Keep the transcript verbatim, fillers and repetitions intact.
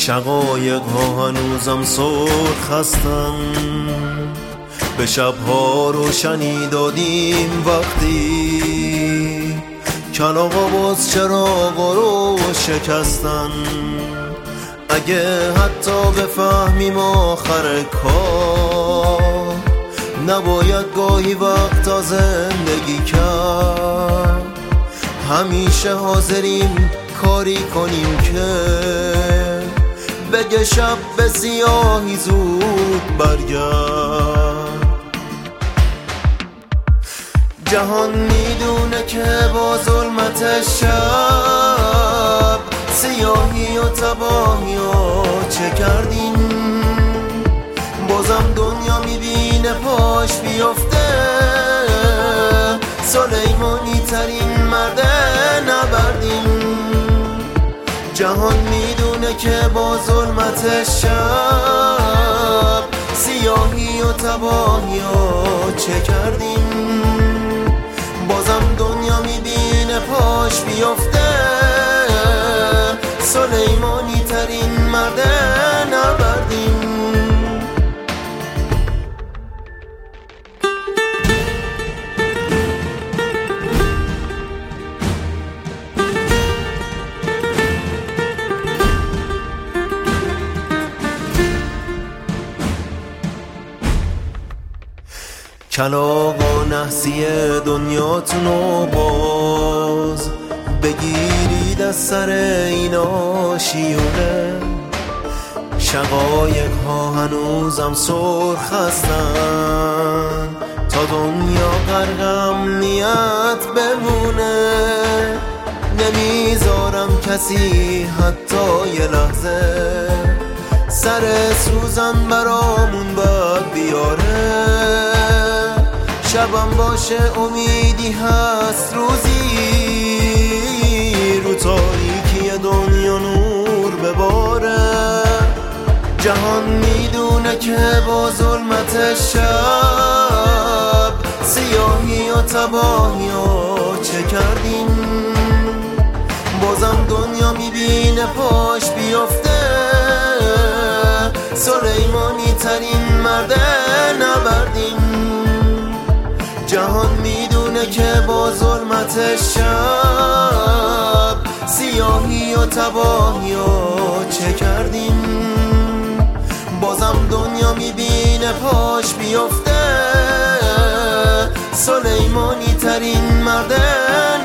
شقایق ها هنوزم سرخ هستن، به شبها روشنی دادیم وقتی کلاغا باز چراغا رو شکستن. اگه حتی بفهمیم آخر کار، نباید گاهی وقتا زندگی کرد. همیشه حاضریم کاری کنیم که بگه شب به سیاهی زود برگرد. جهان میدونه که با ظلمت شب، سیاهی و تباهی و چه کردیم. بازم دنیا میبینه پاش بیفته، سلیمانی ترین مرد نبردیم. جهان میدونه که با ظلمت شب، سیاهی و تباهی و چه کردیم. بازم دنیا میبینه پاش بیفته، سلیمانی ترین مرد نبردیم. کلاغا نحسی دنیاتونو باز بگیرید از سر اینا شیونه. شقایق ها هنوزم سرخ هستن، تا دنیا غرق امنیت بمونه. نمیذارم کسی حتی یه لحظه سر سوزن برامون بد بیاره. شبم باشه امیدی هست روزی، رو تاریکی دنیا نور بباره. جهان میدونه که با ظلمت شب، سیاهی و تباهی و چه کردیم. بازم دنیا میبینه پاش بیفته، سلیمانی ترین مرد نبردیم. جهان میدونه که با ظلمت شب، سیاهی و تباهی و چه کردیم. بازم دنیا میبینه پاش بیفته، سلیمانی ترین مرد